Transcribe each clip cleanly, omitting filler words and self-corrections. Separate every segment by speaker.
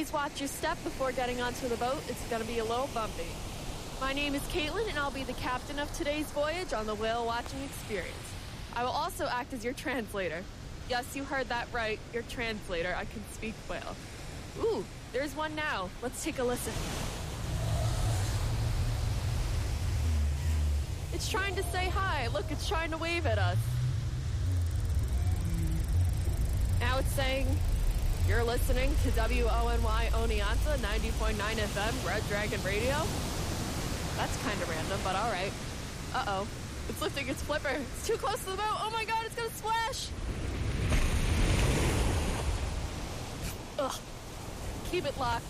Speaker 1: Always watch your step before getting onto the boat. It's going to be a little bumpy. My name is Caitlin, and I'll be the captain of today's voyage on the whale watching experience. I will also act as your translator. Yes, you heard that right, your translator. I can speak whale. Ooh, there's one now. Let's take a listen. It's trying to say hi. Look, it's trying to wave at us. Now it's saying, you're listening to WONY Oneonta 90.9 FM, Red Dragon Radio. That's kind of random, but all right. Uh-oh. It's lifting its flipper. It's too close to the boat. Oh my god, it's gonna splash! Ugh. Keep it locked.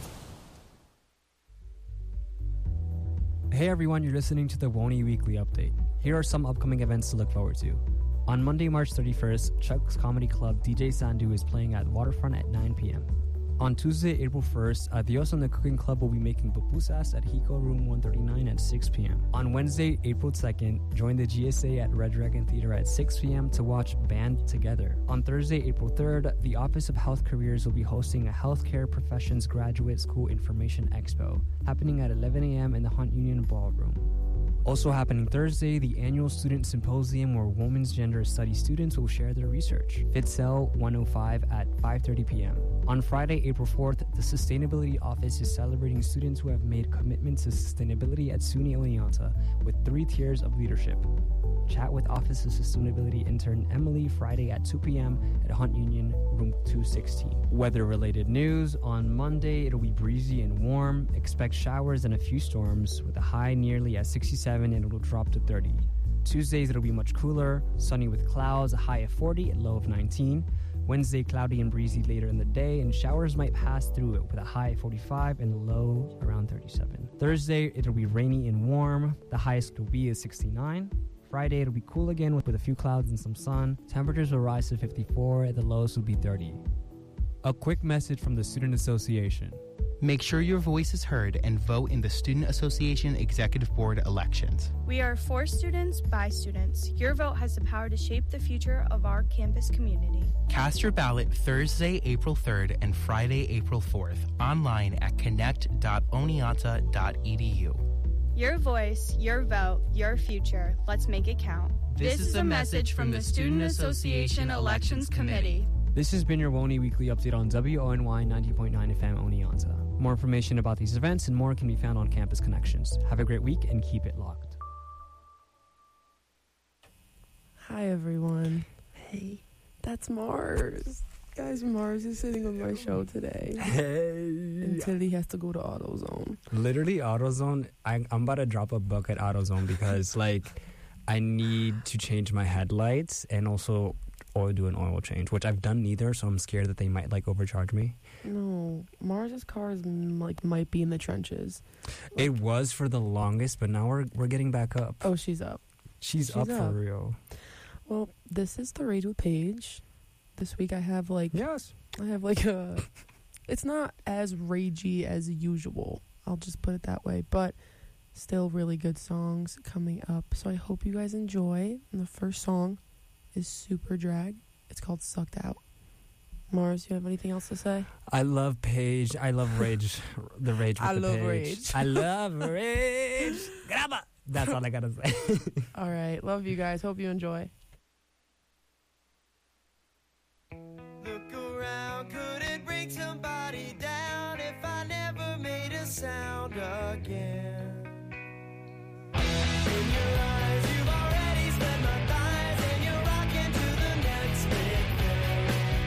Speaker 2: Hey everyone, you're listening to the WONY Weekly Update. Here are some upcoming events to look forward to. On Monday, March 31st, Chuck's Comedy Club DJ Sandu is playing at Waterfront at 9 p.m. On Tuesday, April 1st, Adios and the Cooking Club will be making pupusas at Hiko Room 139 at 6 p.m. On Wednesday, April 2nd, join the GSA at Red Dragon Theater at 6 p.m. to watch Band Together. On Thursday, April 3rd, the Office of Health Careers will be hosting a Healthcare Professions Graduate School Information Expo, happening at 11 a.m. in the Hunt Union Ballroom. Also happening Thursday, the annual Student Symposium where Women's Gender Studies students will share their research. FitCell 105 at 5:30 p.m. On Friday, April 4th, the Sustainability Office is celebrating students who have made commitments to sustainability at SUNY Oneonta with 3 tiers of leadership. Chat with Office of Sustainability intern Emily Friday at 2 p.m. at Hunt Union, room 216. Weather-related news. On Monday, it'll be breezy and warm. Expect showers and a few storms with a high nearly at 67 and it'll drop to 30. Tuesdays, it'll be much cooler. Sunny with clouds, a high of 40 and low of 19. Wednesday, cloudy and breezy later in the day, and showers might pass through it with a high of 45 and a low around 37. Thursday, it'll be rainy and warm. The highest will be is 69. Friday, it'll be cool again with a few clouds and some sun. Temperatures will rise to 54, and the lowest will be 30. A quick message from the Student Association.
Speaker 3: Make sure your voice is heard and vote in the Student Association Executive Board elections.
Speaker 4: We are for students, by students. Your vote has the power to shape the future of our campus community.
Speaker 3: Cast your ballot Thursday, April 3rd and Friday, April 4th online at connect.oneonta.edu.
Speaker 4: Your voice, your vote, your future. Let's make it count. This is a message from the Student Association Elections Committee.
Speaker 2: This has been your WONY Weekly Update on WONY 90.9 FM Oneonta. More information about these events and more can be found on Campus Connections. Have a great week and keep it locked.
Speaker 5: Hi, everyone. Hey, that's Mars. Guys, Mars is sitting on my show today.
Speaker 2: Hey.
Speaker 5: Until he has to go to AutoZone.
Speaker 2: Literally, AutoZone. I'm about to drop a buck at AutoZone because, I need to change my headlights and also do an oil change, which I've done neither, so I'm scared that they might, overcharge me.
Speaker 5: No, Mars's car is, might be in the trenches.
Speaker 2: It was for the longest, but now we're getting back up.
Speaker 5: Oh, she's up.
Speaker 2: She's up for real.
Speaker 5: Well, this is the Rage with Paige. This week I have
Speaker 2: Yes.
Speaker 5: I have a it's not as ragey as usual. I'll just put it that way, but still really good songs coming up. So I hope you guys enjoy. And the first song is Super Drag. It's called Sucked Out. Mars, you have anything else to say?
Speaker 2: I love Paige. I love Rage. The Rage with
Speaker 5: I
Speaker 2: the
Speaker 5: love
Speaker 2: Paige.
Speaker 5: Rage.
Speaker 2: I love Rage. Grabba. That's all I gotta say.
Speaker 5: All right. Love you guys. Hope you enjoy.
Speaker 6: Look around, could it bring somebody down if I never made a sound again? In your eyes, you've already spent my thighs, and you're rocking to the next big thing.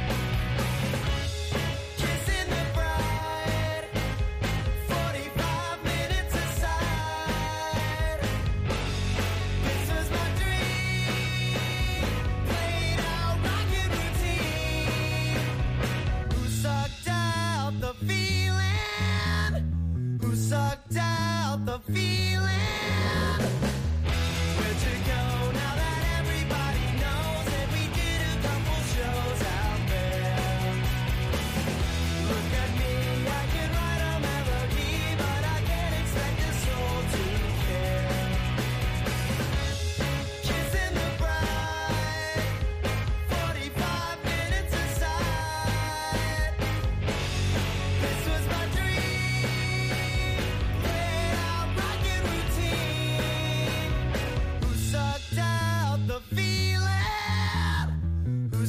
Speaker 6: Kissing the bride, 45 minutes aside. This was my dream, played out rockin' routine. Who sucked out the feeling? Who sucked out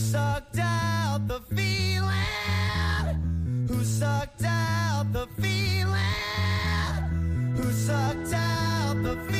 Speaker 6: sucked out the feeling? Who sucked out the feeling? Who sucked out the feeling?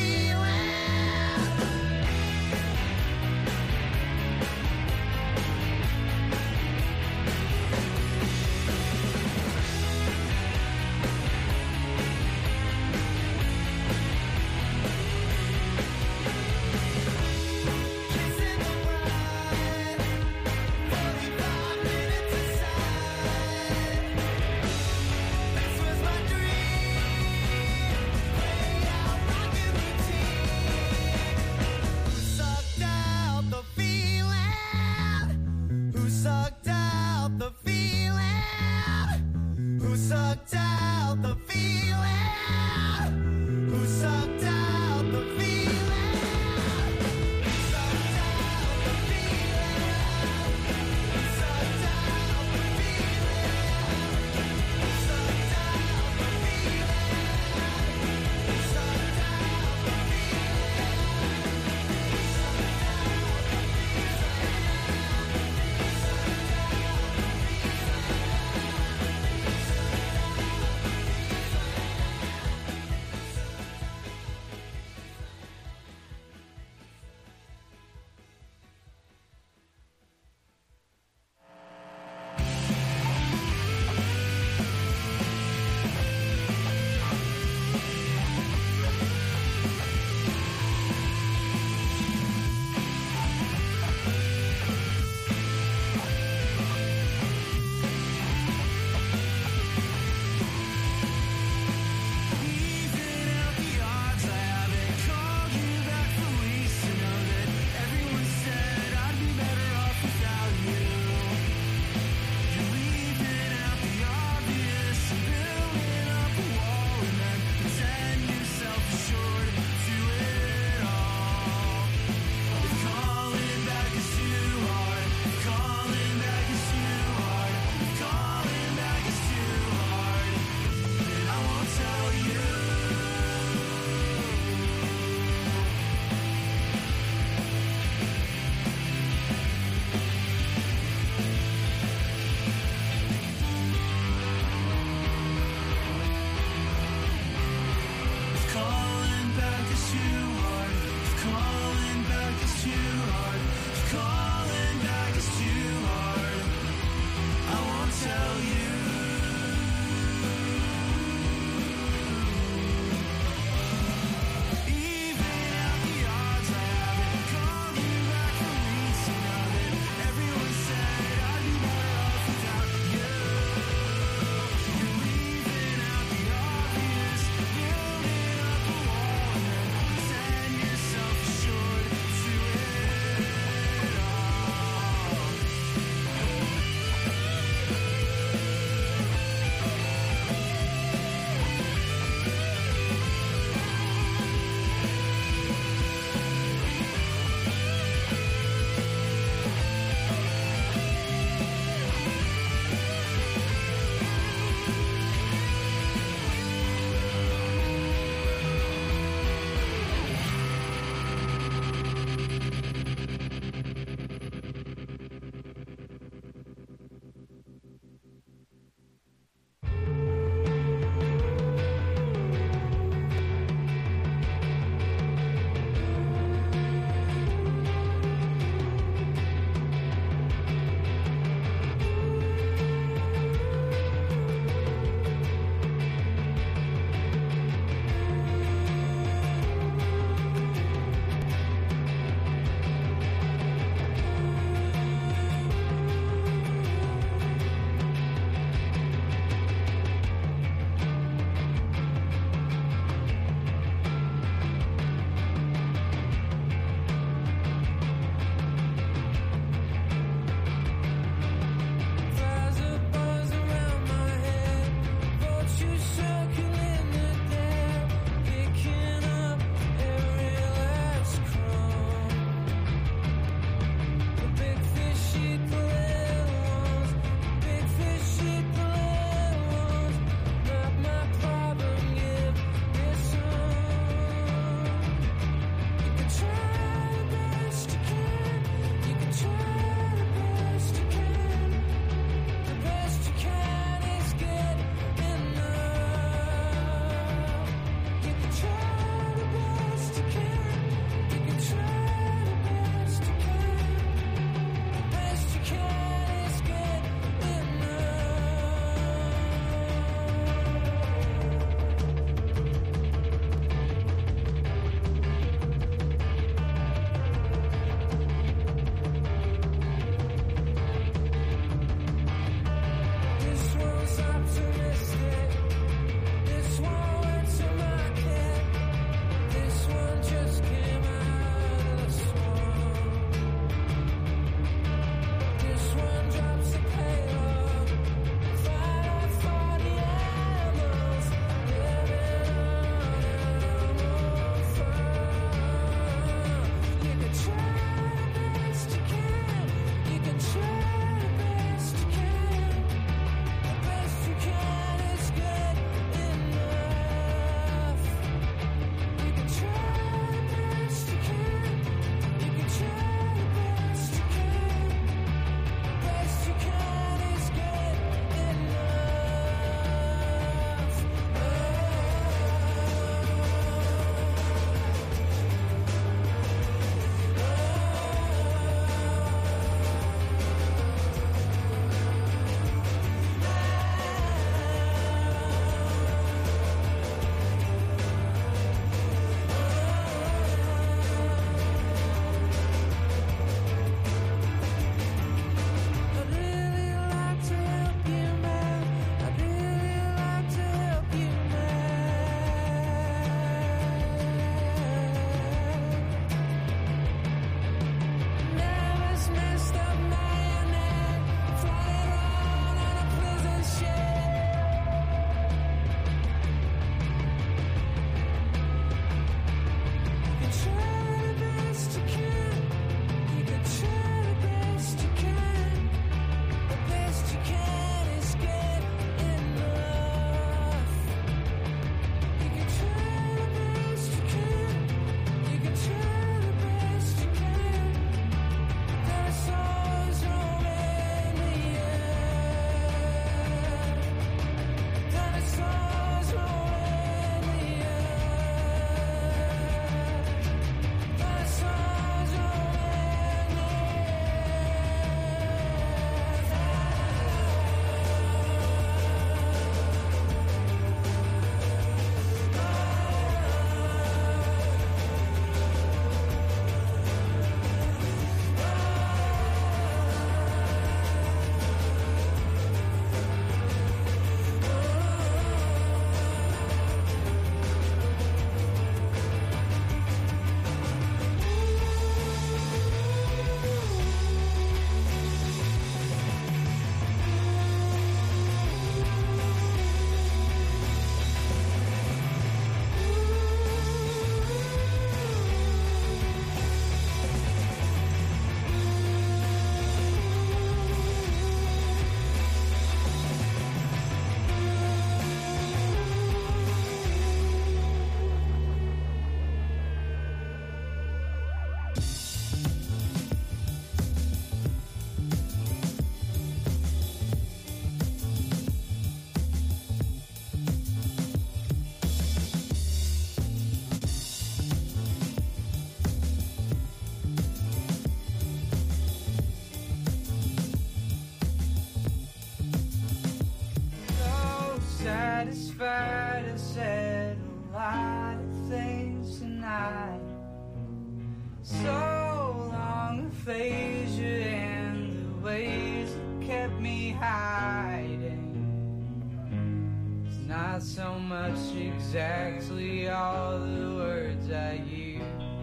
Speaker 7: exactly all the words I use.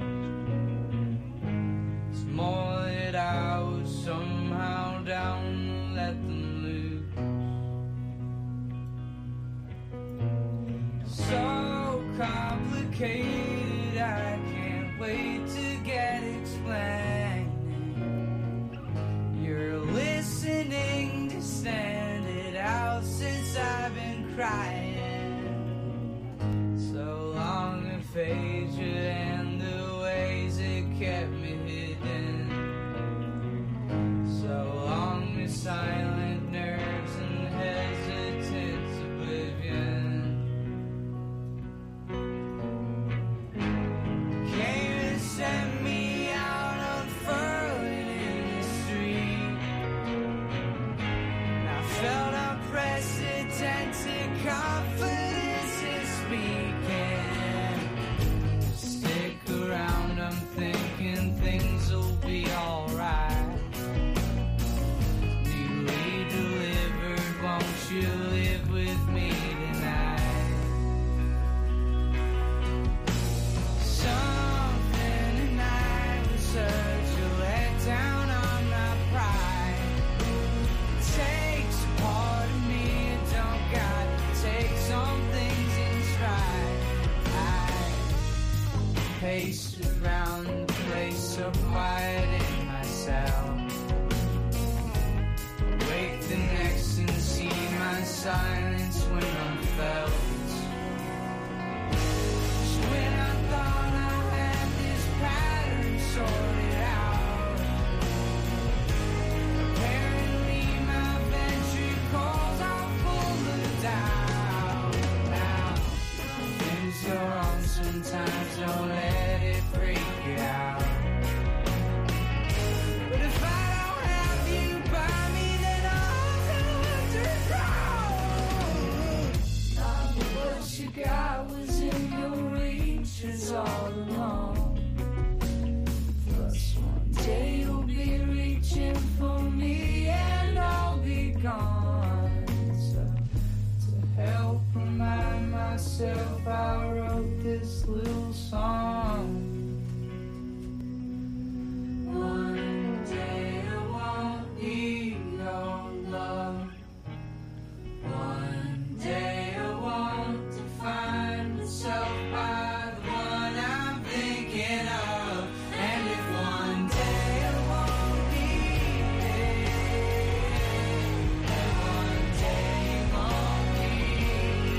Speaker 7: It's more that I was somehow down to let them loose. So complicated, I can't wait to get explained. You're listening to stand it out since I've been crying. So long aphasia and the ways it kept me hidden. So long the silent nerves and hesitant oblivion. Came and sent me out unfurling in the street. And I felt unprecedented confidence in speaking. Stick around, I'm thinking things will be alright. Newly delivered, won't you live with me tonight? Something tonight was such a letdown on my pride. It takes a part of me, it don't got to take some things in stride. I pace around the place so quiet in myself. Wake the next and see my silence when I'm felt. Just when I thought I had this pattern sorted out, apparently my ventricles are full of doubt. Now, things go wrong sometimes, don't let it freak you out. But if I don't have you by me, then I'll have to drown. What you got was in your reaches all along. Plus one day you'll be reaching for me and I'll be gone. So to help remind myself, I wrote this little song. One day I won't need your love. One day I won't define myself by the one I'm thinking of. And if one day I won't need it, and one day you won't need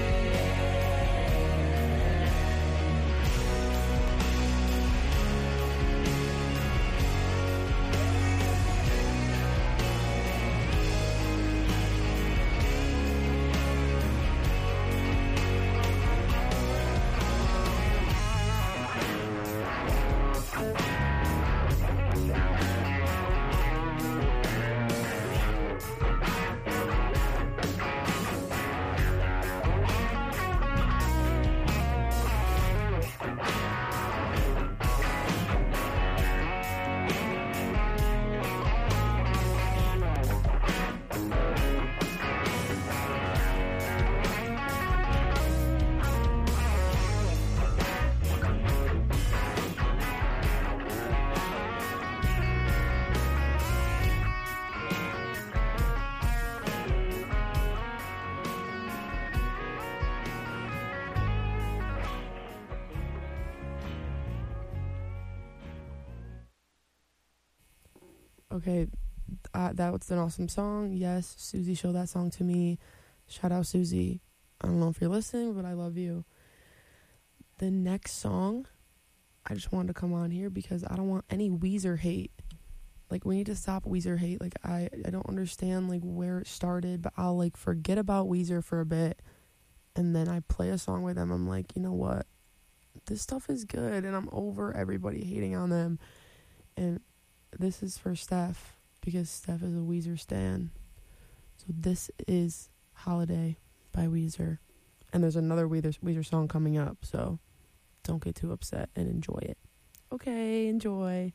Speaker 5: Okay, that was an awesome song. Yes, Susie showed that song to me. Shout out, Susie. I don't know if you're listening, but I love you. The next song, I just wanted to come on here because I don't want any Weezer hate. Like, we need to stop Weezer hate. Like, I don't understand, like, where it started, but I'll, like, forget about Weezer for a bit, and then I play a song with them. I'm like, you know what? This stuff is good, and I'm over everybody hating on them. And this is for Steph, because Steph is a Weezer stan. So this is Holiday by Weezer. And there's another Weezer song coming up, so don't get too upset and enjoy it. Okay, enjoy.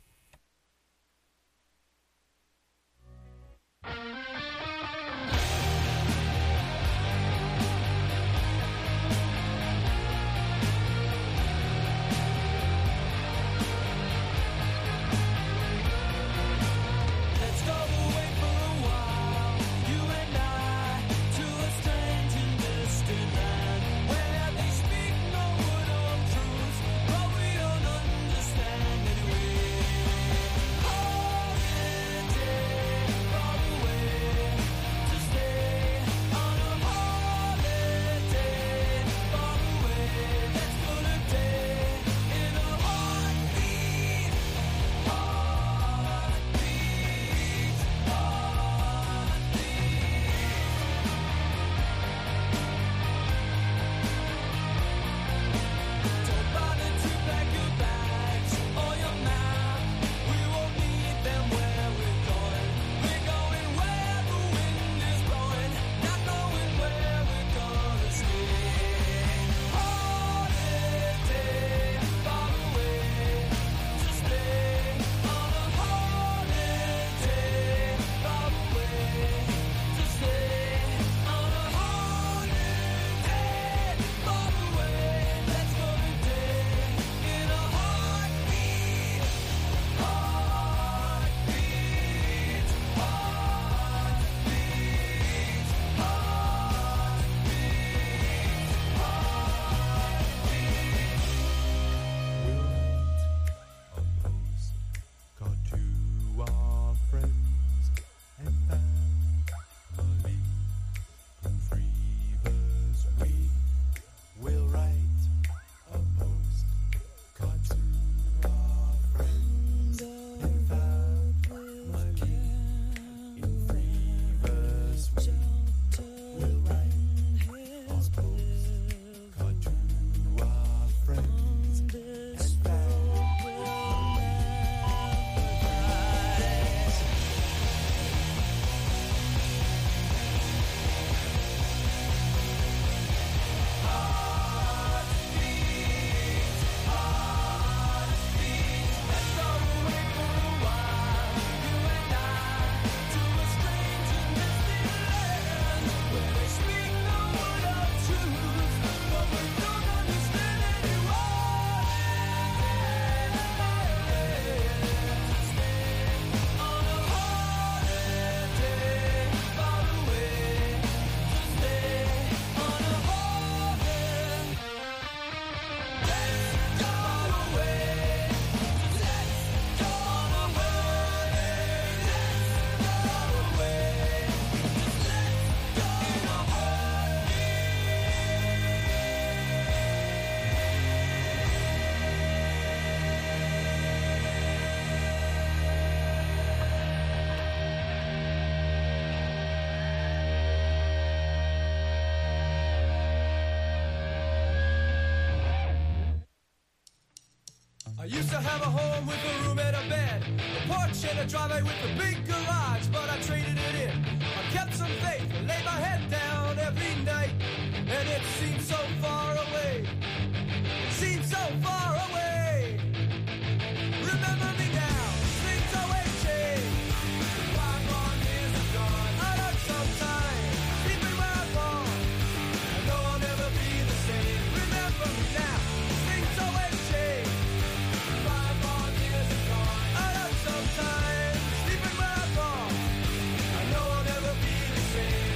Speaker 6: home with a room and a bed, a porch and a driveway with a big garage, but I traded it in. I kept some faith and laid my head down every night, and it seemed so far away. It seemed so far away. Remember me now, things always change. 5 long years are gone. I look sometimes, sleeping where I fall. I know I'll never be the same. Remember me now, things always change. 5 long years are gone. I look sometimes, sleeping where I fall. I know I'll never be the same.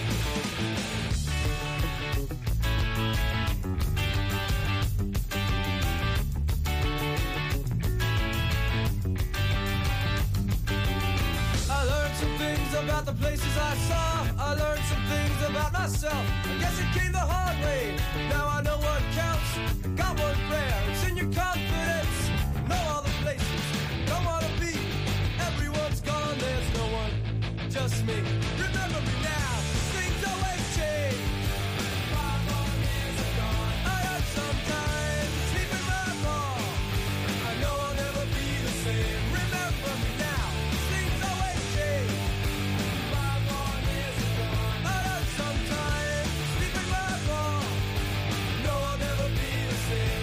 Speaker 6: I learned some things about the places I saw. I learned some things about myself. I guess it came the hard way. Now I know what counts. Got one prayer, it's in your confidence. Know all the places, don't wanna be. Everyone's gone, there's no one, just me. Remember me now, things always change. 5 long years are gone. I hurt sometimes, sleeping where I fall. I know I'll never be the same. Remember me now, things always change. 5 long years are gone. I hurt sometimes, sleeping where I fall. I know I'll never be the same.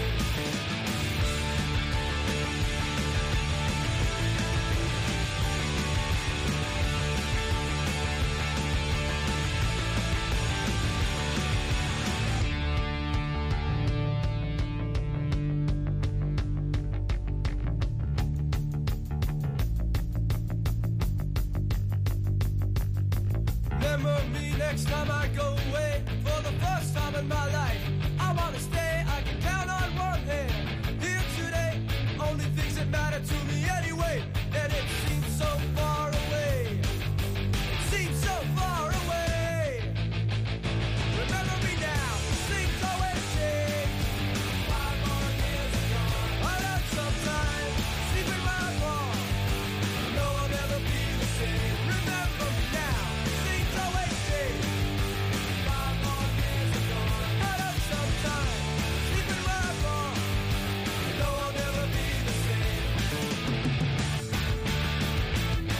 Speaker 6: Remember me next time I go away. For the first time in my life, I wanna stay. I can count on one hand. Here today, only things that matter to me anyway. And it seems so far away. It seems so far away. Remember me now, things always change. 5 more years are gone. I learned sometimes, sleeping where I fall. I know I'll never be the same. Remember me now, things always change. 5 more years are gone. I learned sometimes, sleeping where I fall. I know I'll never be the same.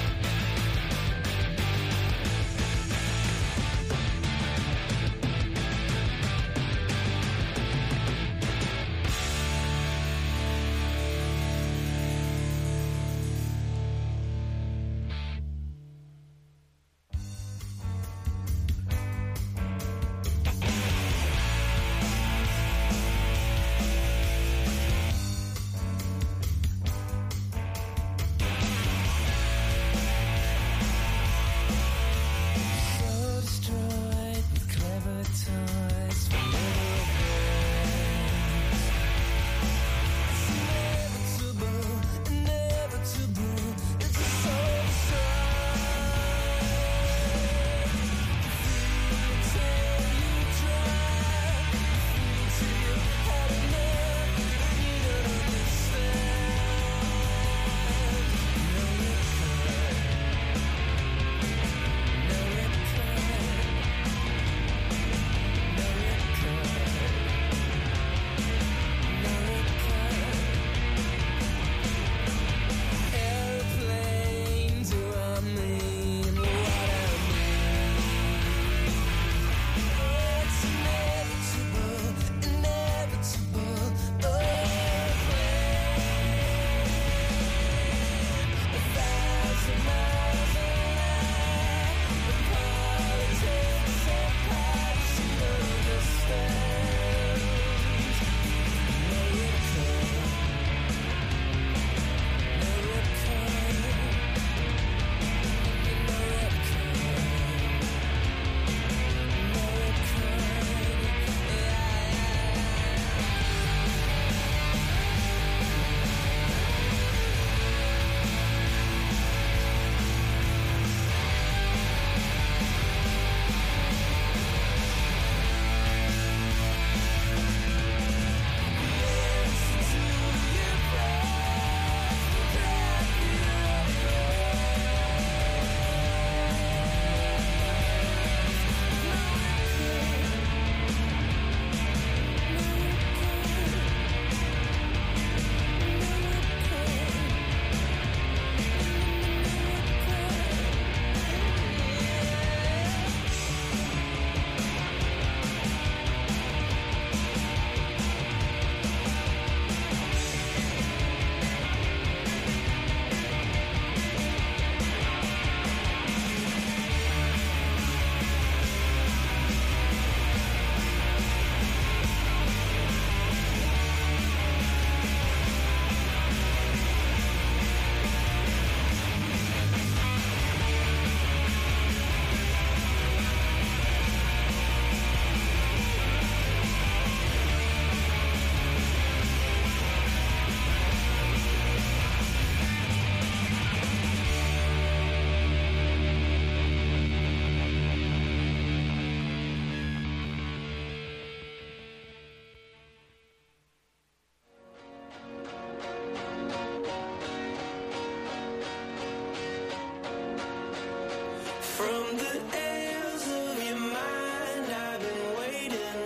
Speaker 6: From the airs of your mind, I've been waiting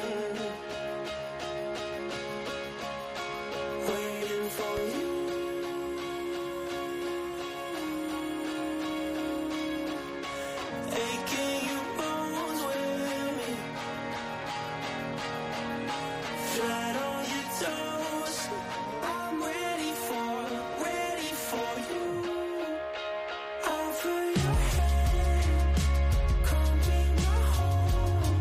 Speaker 6: for you. Aching your bones with me, flat on your toes. I'm ready for you. Offer your hand, come be my home.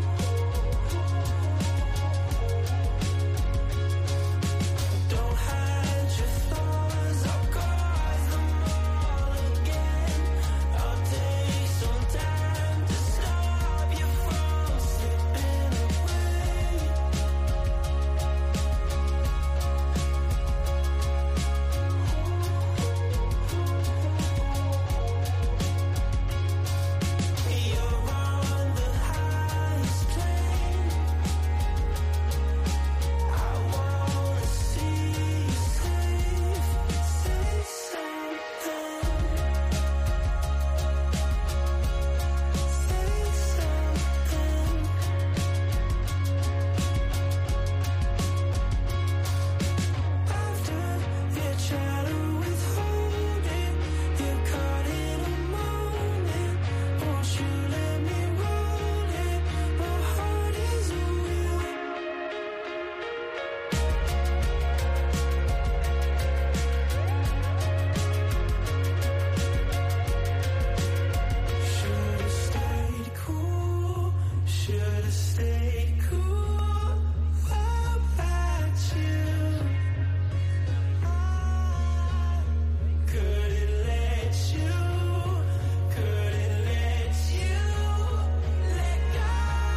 Speaker 6: Don't hide your flaws, I'll cause them all again. I'll take some time to stop you from slipping away. You're on the highest plane. I wanna see you safe. Say something. Say something. After you try to withhold it, you're caught in a moment. Won't you let me roll it? My heart is a wheel. Should've stayed cool. Should've stayed cool about you. Couldn't let you let go.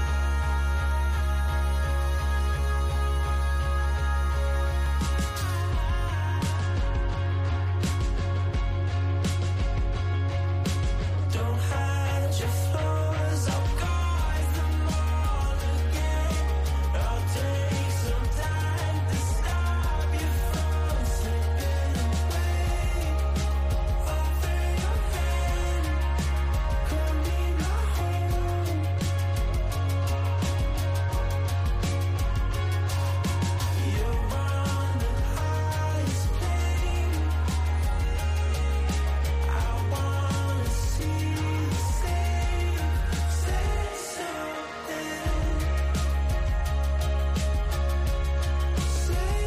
Speaker 6: Don't hide your flaws, I'll cause them all again. I'll take some time to stop you from slipping away. Offer your hand, come be my home. You're on the highest plane. I wanna see you safe. Say something. Say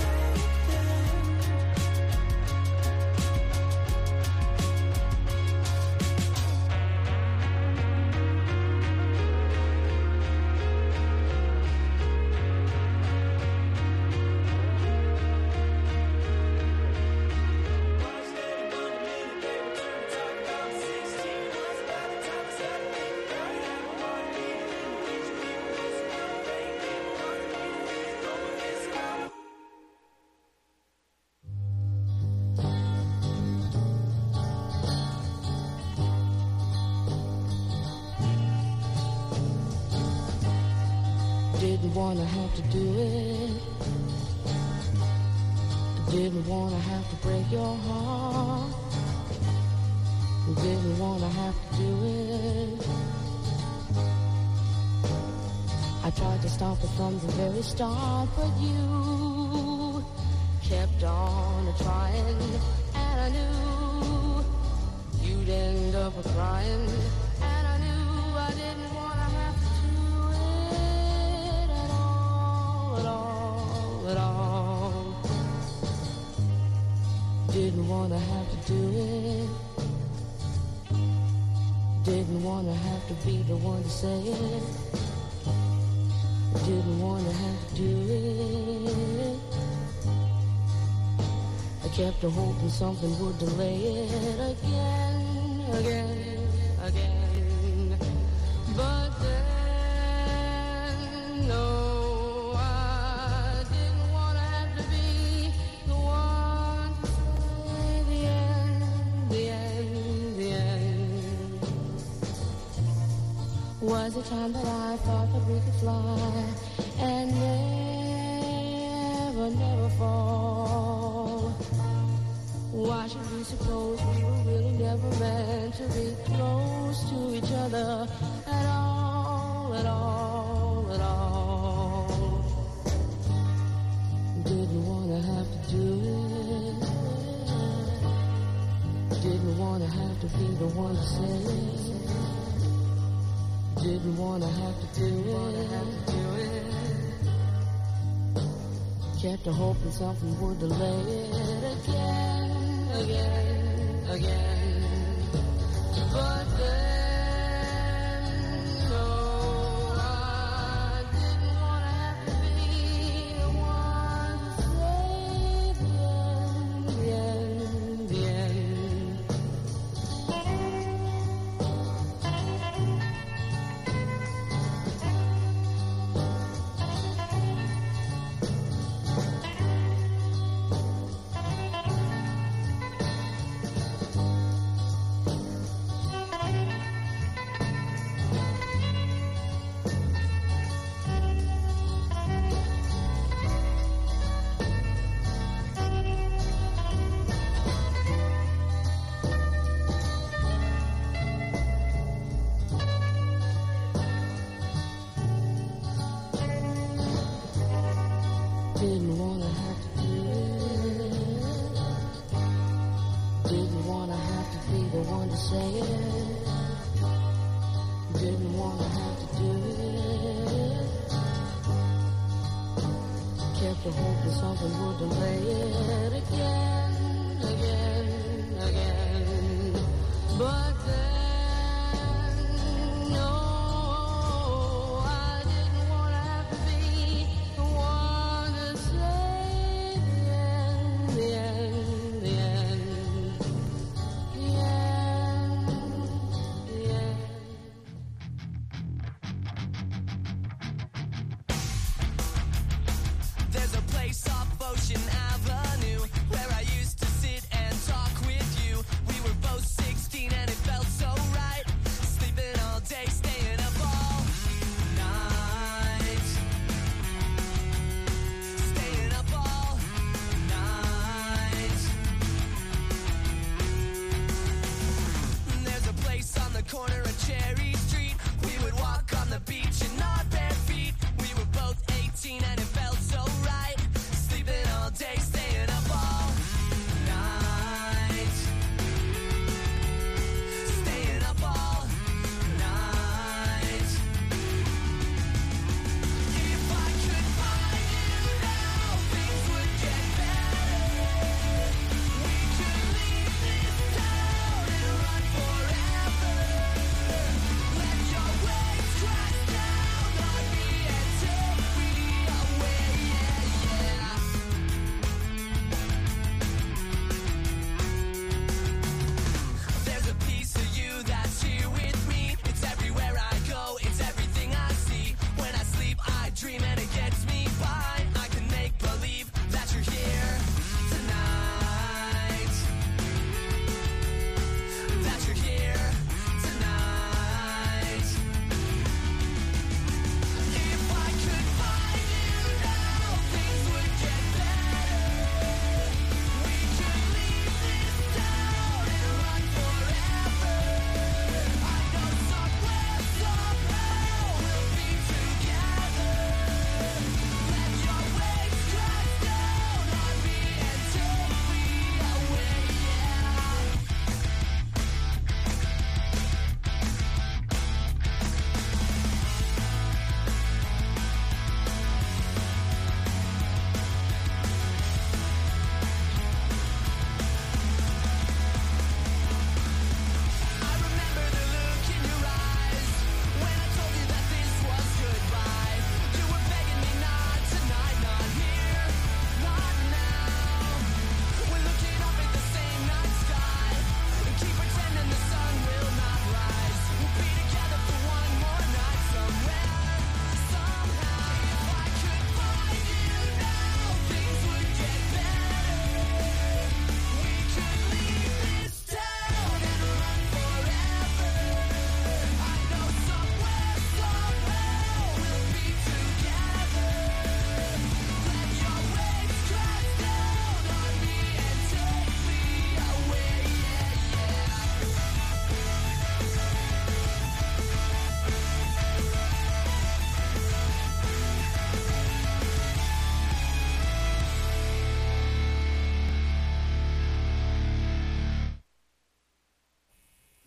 Speaker 8: Didn't wanna have to do it. Didn't wanna have to break your heart. Didn't wanna have to do it. I tried to stop it from the very start, but you kept on trying, and I knew you'd end up crying, and I knew I didn't wanna have to do it at all, at all, at all. Didn't wanna have to do it. Didn't wanna have to be the one to say it. Didn't wanna have to do it. I kept hoping something would delay it again, again. But then, no, I didn't wanna have to be the one to say the end, the end, the end. Was the time that I thought that we could fly and never, never fall. Why should we suppose we were really never meant to be close close to each other at all, at all, at all. Didn't wanna have to do it. Didn't wanna have to be the one to say it. Didn't wanna have to do it. Kept a hoping something would delay it again, again, again. But then, no, I didn't wanna have to be the one to say the end, the end. Didn't wanna have to do it. Didn't wanna have to be the one to say it. Didn't wanna have to do it. Kept a hope that something would delay it again, again, again. But then, no, I didn't wanna have to be the one to say the end, the end, the end, the end, the end.
Speaker 6: There's a place off Ocean Avenue where I used to sit and talk with you. We were both 16 and it felt so right. Sleeping all day, staying up all night. Staying up all night. There's a place on the corner of Cherry Street. We would walk on the beach in our bare feet. We were both 18 and it felt so right. Sleeping all day, staying up all night. Staying up all night. If I could find you now, things would get better. We could leave this town and run forever. Let your waves crash down on me and take me away.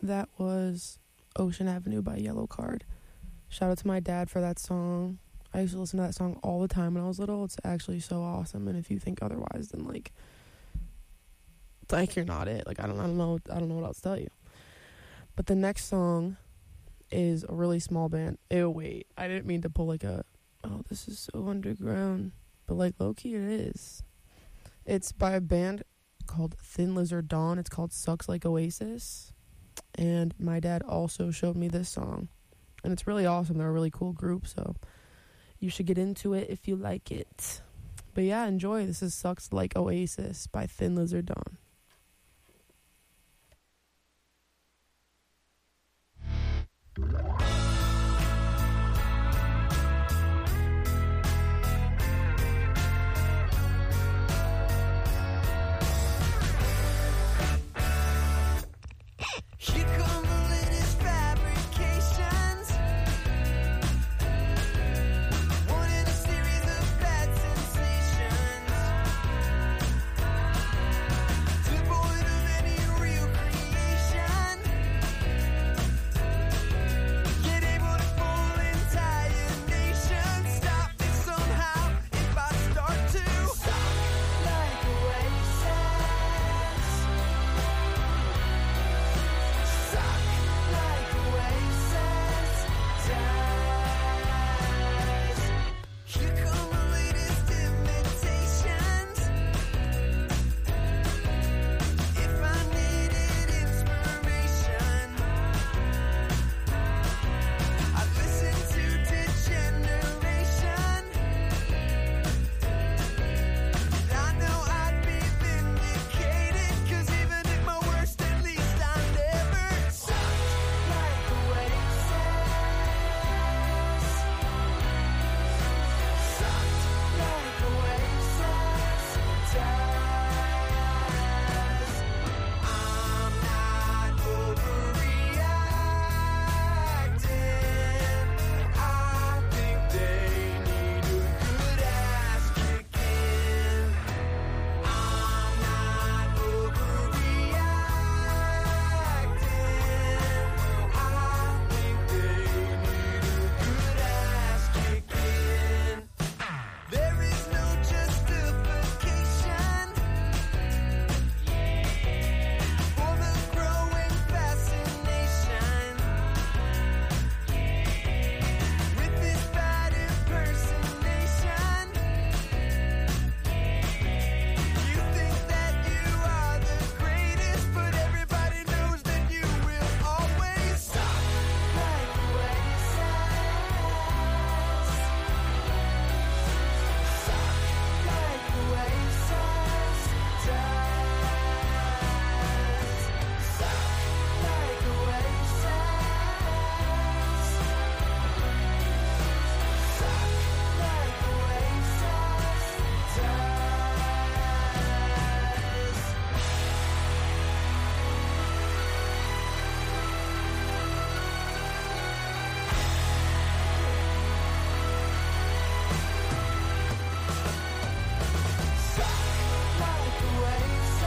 Speaker 5: That was Ocean Avenue by Yellow Card. Shout out to my dad for that song. I used to listen to that song all the time when I was little. It's actually so awesome, and if you think otherwise, then like you're not it. Like I don't know what else to tell you. But the next song is a really small band. Ew, wait, I didn't mean to pull like a, oh, this is so underground, but like low key it is. It's by a band called Thin Lizard Dawn. It's called Sucks Like Oasis, and my dad also showed me this song, and it's really awesome. They're a really cool group, so you should get into it if you like it. But yeah, enjoy. This is Sucks Like Oasis by Thin Lizard Dawn.
Speaker 6: Here come the latest fabrications, one in a series of bad sensations, devoid of any real creation, yet able to fool entire nations. Stop me somehow if I start to suck like oasis. Suck like oasis does. Here come the latest imitations. If I needed inspiration, I'd listen to Degeneration. I know I'd be vindicated, 'cause even at my worst, at least I never sucked like oasis. Sucked like oasis does. I'm not overreacting. I think they need a good ass kicking. I'm not overreacting. I think they need a good ass kicking. There is no justification for the growing fascination with this bad impersonation. You think that you are the greatest, but everybody knows that you will always suck like oasis. Suck like oasis does. Suck like oasis. Suck like oasis does. Suck like oasis.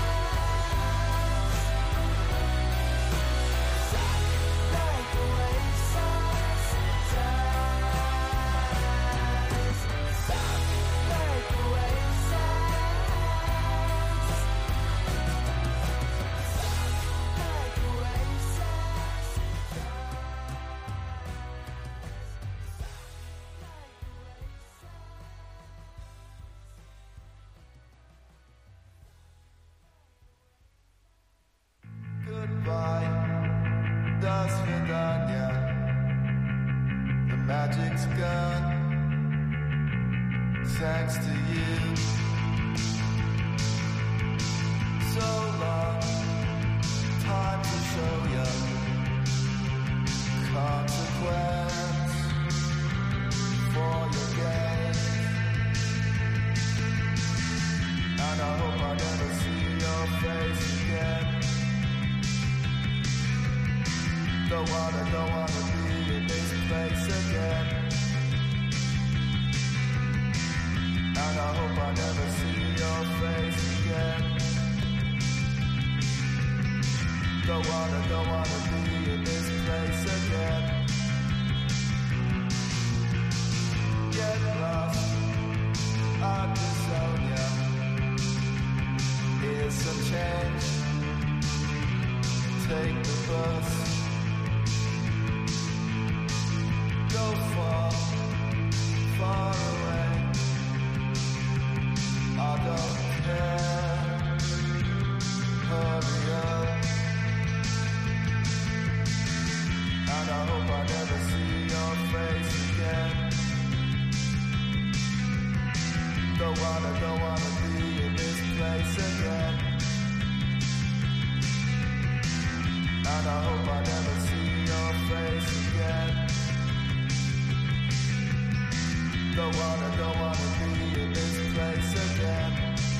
Speaker 6: Suck like oasis does. Suck like oasis. Goodbye, das vidania. The magic's gone, thanks to you. So long, time to show you consequence for your game. And I hope I never see your face again. Don't wanna be in this place again. And I hope I never see your face again. Don't wanna be in this place again. Get lost, I'll disown ya. Here's some change. Take the bus. Go far, far away. I don't care. Hurry up. And I hope I never see your face again. Don't wanna be in this place again. And I hope I never see your face again. Don't wanna be in this place again.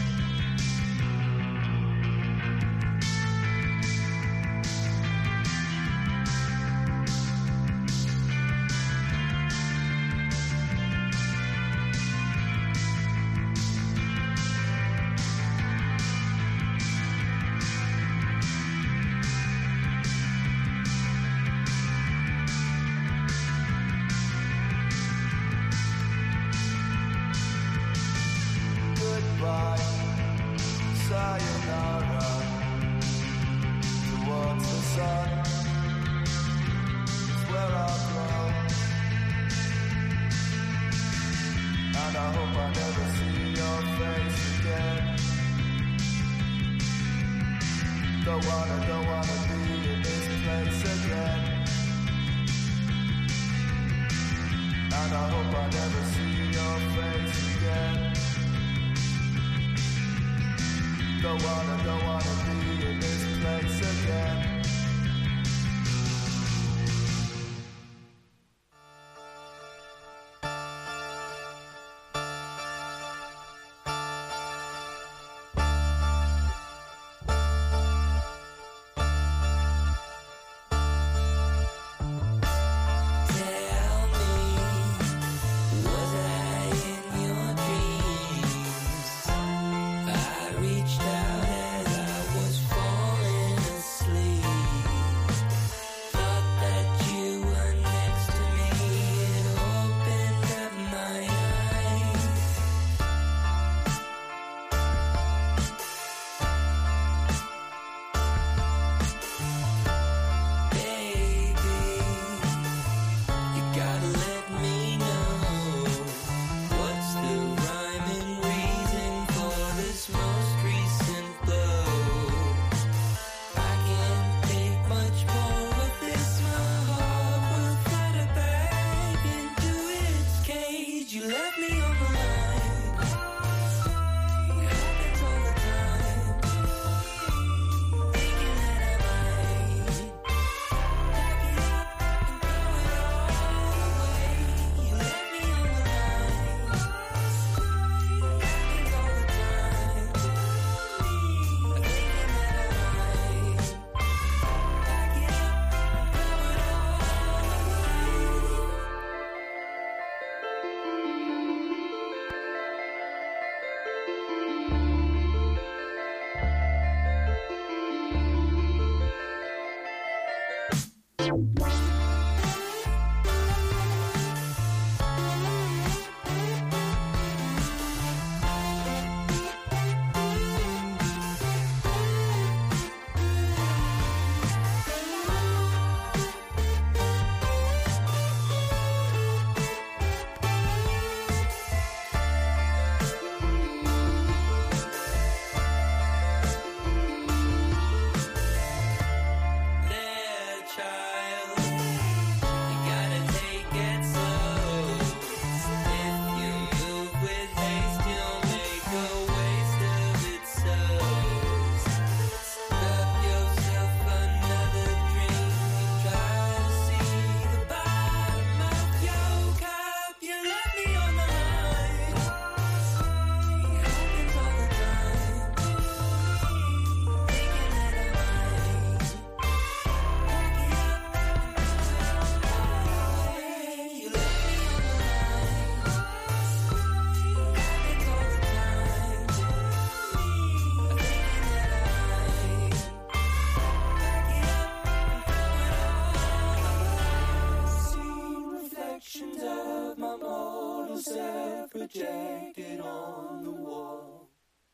Speaker 6: Don't wanna be in this place again. And I hope I never see your face again. Don't wanna be in this place again.
Speaker 7: I reached out as I was falling asleep.
Speaker 6: projected on the wall.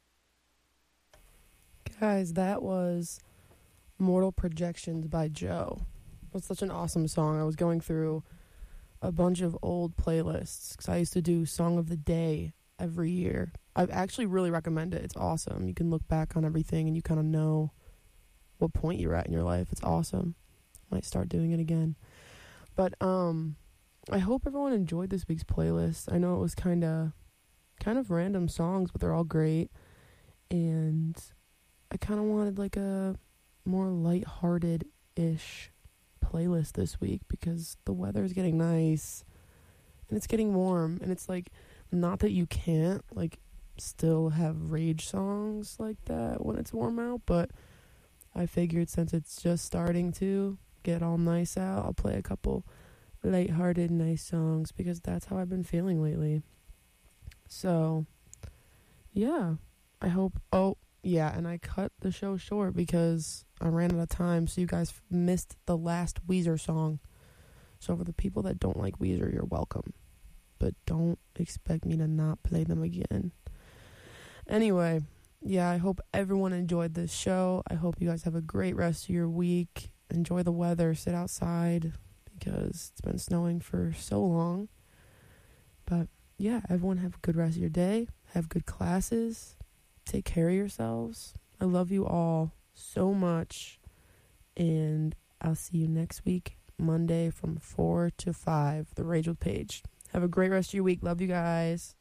Speaker 5: Guys, that was Mortal Projections by Joe. That's such an awesome song. I was going through a bunch of old playlists because I used to do Song of the Day every year. I actually really recommend it. It's awesome. You can look back on everything and you kind of know what point you're at in your life. It's awesome. Might start doing it again. But I hope everyone enjoyed this week's playlist. I know it was kind of random songs, but they're all great. And I kind of wanted like a more lighthearted-ish playlist this week because the weather is getting nice and it's getting warm, and it's like, not that you can't like still have rage songs like that when it's warm out, but I figured since it's just starting to get all nice out, I'll play a couple lighthearted nice songs because that's how I've been feeling lately. So yeah, I hope. Oh yeah, and I cut the show short because I ran out of time, so you guys missed the last Weezer song. So for the people that don't like Weezer, you're welcome. But don't expect me to not play them again. Anyway, yeah, I hope everyone enjoyed this show. I hope you guys have a great rest of your week. Enjoy the weather. Sit outside because it's been snowing for so long. But yeah, everyone have a good rest of your day. Have good classes. Take care of yourselves. I love you all so much. And I'll see you next week, Monday from 4 to 5, The Rage with Paige. Have a great rest of your week. Love you guys.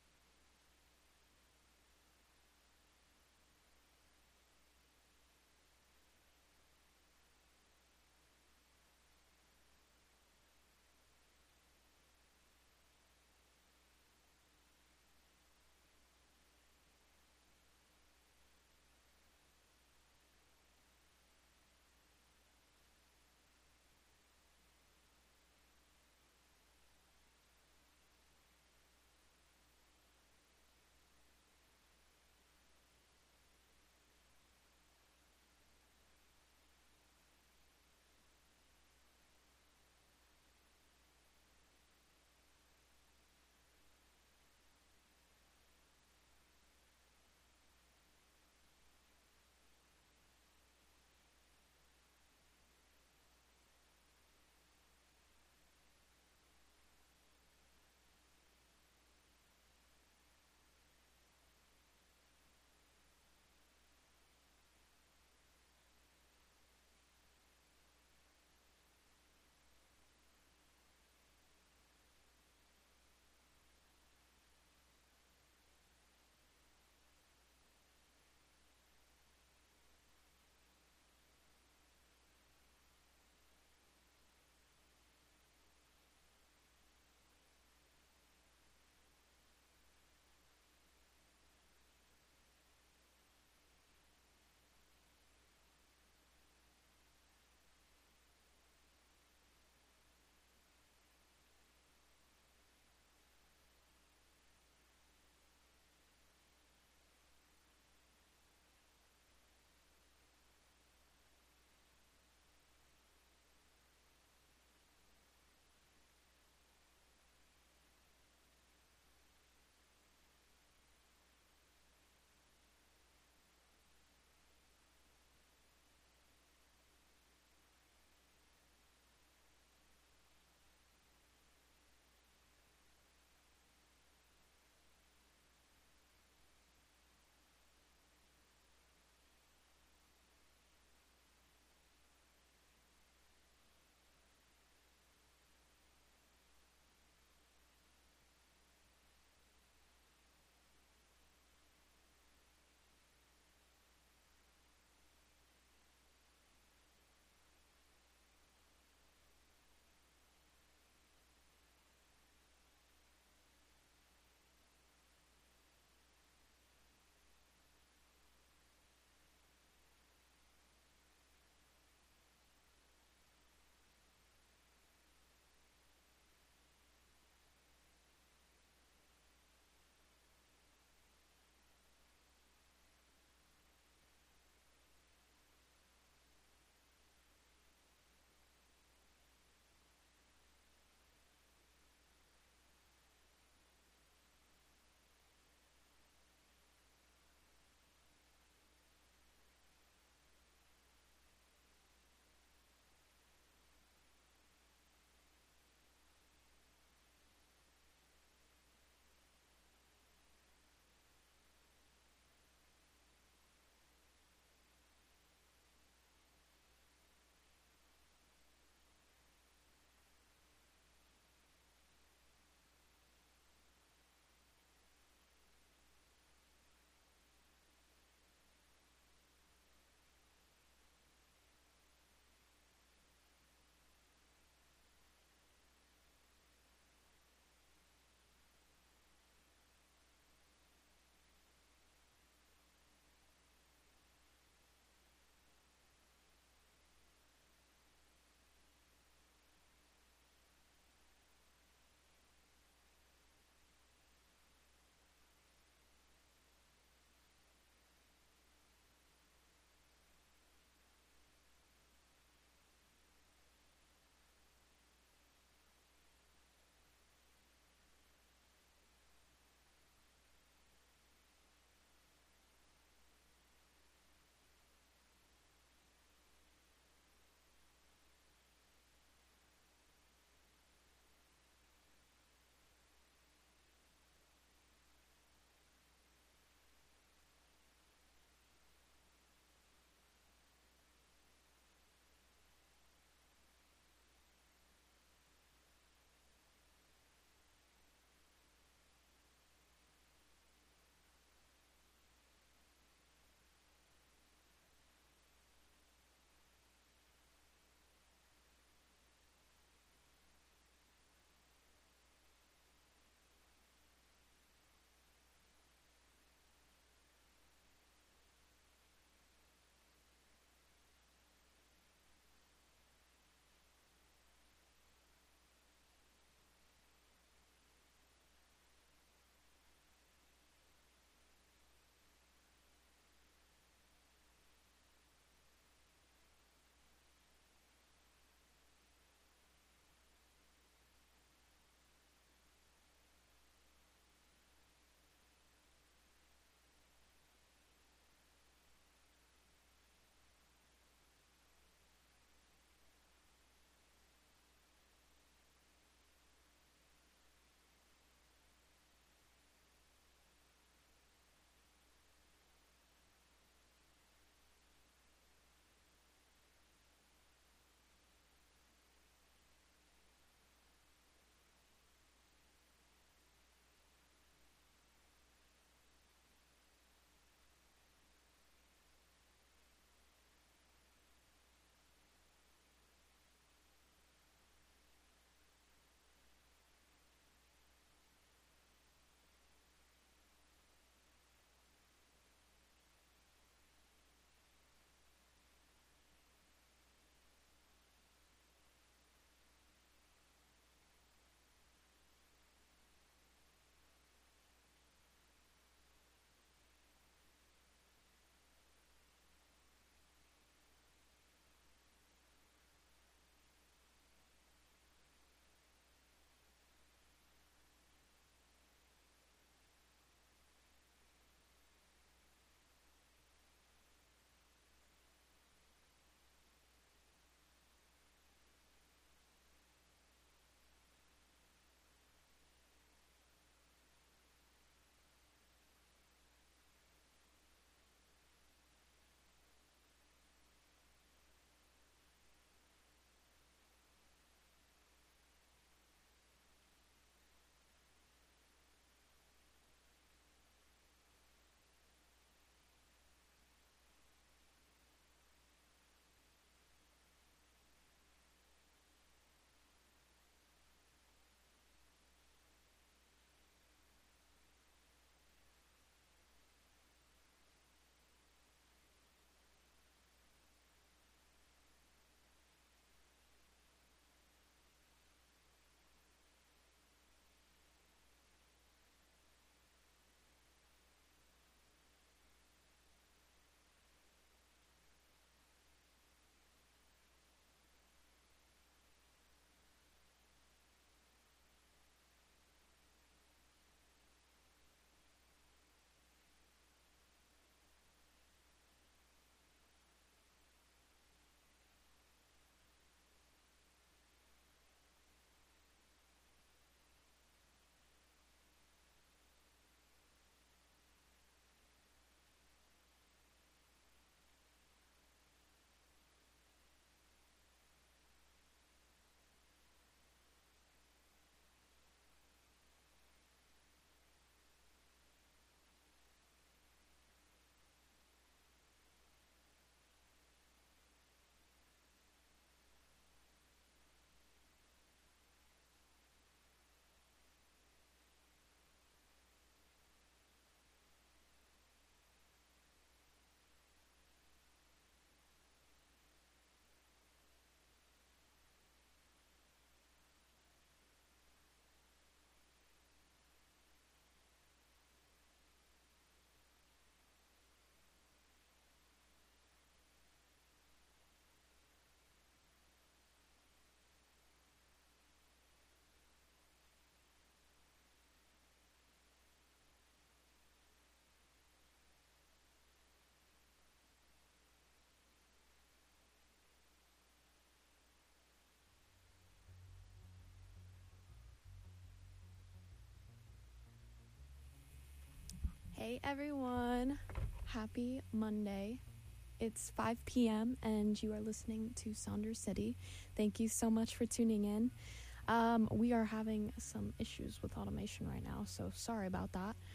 Speaker 9: Hey everyone, happy Monday. It's 5 p.m. and you are listening to Saunders City. Thank you so much for tuning in. We are having some issues with automation right now, so sorry about that.